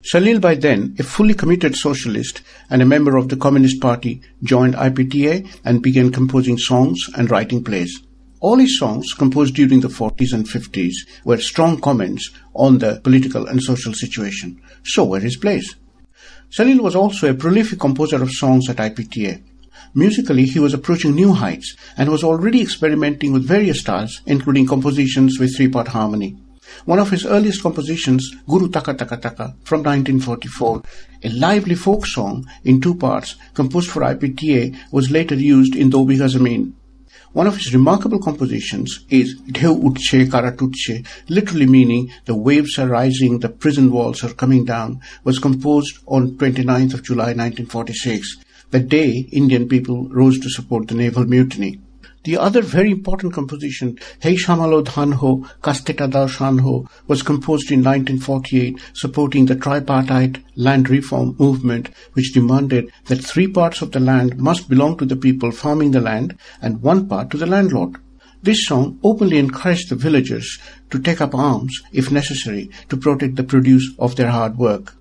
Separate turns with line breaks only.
Salil, by then a fully committed socialist and a member of the Communist Party, joined IPTA and began composing songs and writing plays. All his songs, composed during the 40s and 50s, were strong comments on the political and social situation. So were his plays. Salil was also a prolific composer of songs at IPTA. Musically, he was approaching new heights and was already experimenting with various styles, including compositions with three-part harmony. One of his earliest compositions, Guru Taka Taka Taka, from 1944, a lively folk song in two parts composed for IPTA, was later used in Do Bigha Zameen. One of his remarkable compositions is Dheu Utche Kara Tutche, literally meaning the waves are rising, the prison walls are coming down, was composed on 29th of July 1946, the day Indian people rose to support the naval mutiny. The other very important composition, Hey Shamalo Dhan Ho, Kasteta Dao Shan Ho, was composed in 1948, supporting the tripartite land reform movement, which demanded that 3 parts of the land must belong to the people farming the land and 1 part to the landlord. This song openly encouraged the villagers to take up arms, if necessary, to protect the produce of their hard work.